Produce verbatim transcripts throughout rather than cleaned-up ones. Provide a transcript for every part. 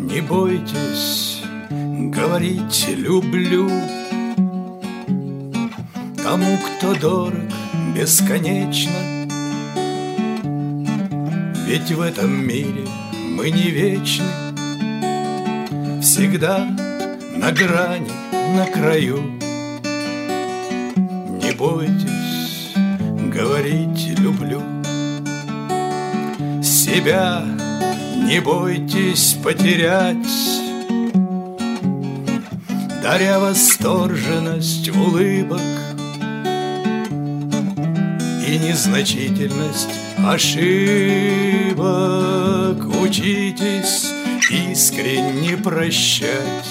Не бойтесь говорить «люблю» тому, кто дорог бесконечно. Ведь в этом мире мы не вечны, всегда на грани, на краю. Не бойтесь говорить «люблю». Себя не бойтесь потерять, даря восторженность улыбок и незначительность ошибок. Учитесь искренне прощать,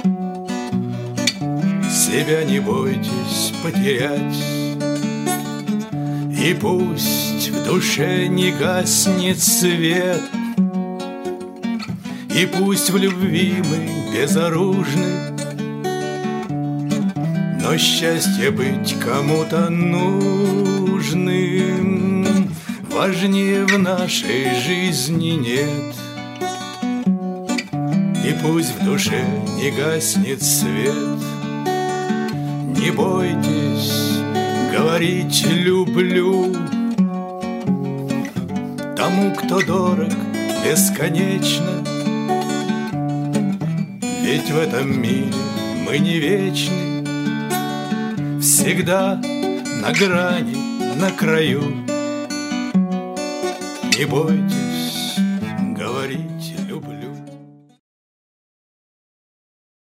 себя не бойтесь потерять. И пусть в душе не гаснет свет, и пусть в любви мы безоружны, но счастье быть кому-то нужным важнее в нашей жизни нет. И пусть в душе не гаснет свет, не бойтесь говорить «люблю» тому, кто дорог бесконечно. Ведь в этом мире мы не вечны, всегда на грани, на краю. Не бойтесь